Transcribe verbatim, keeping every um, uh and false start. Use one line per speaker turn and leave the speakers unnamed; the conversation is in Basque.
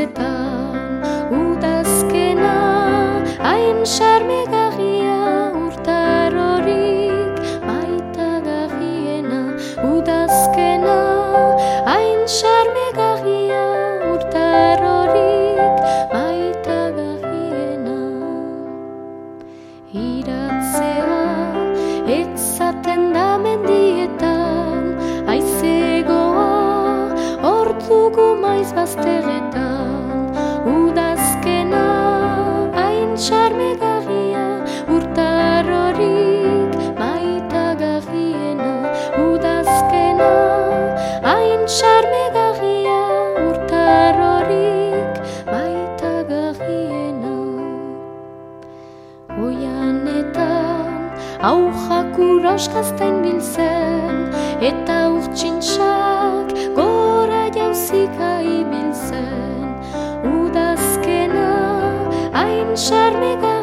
haizetan udazkena, hain xarmegarria urtarorik maitagarriena. Udazkena, hain xarmegarria urtarorik maitagarriena. Iratzea etzaten da mendietan, haizegoa hor dugu maiz bazterretan. Udazkena, hain xarmegarria urtarorik maitagarriena. Udazkena, hain xarmegarria urtarorik maitagarriena. Oianetan aujak uraskaztain biltzen, eta urtsintxak gora jauzika ibiltzen. Udazkena, hain xarmegarria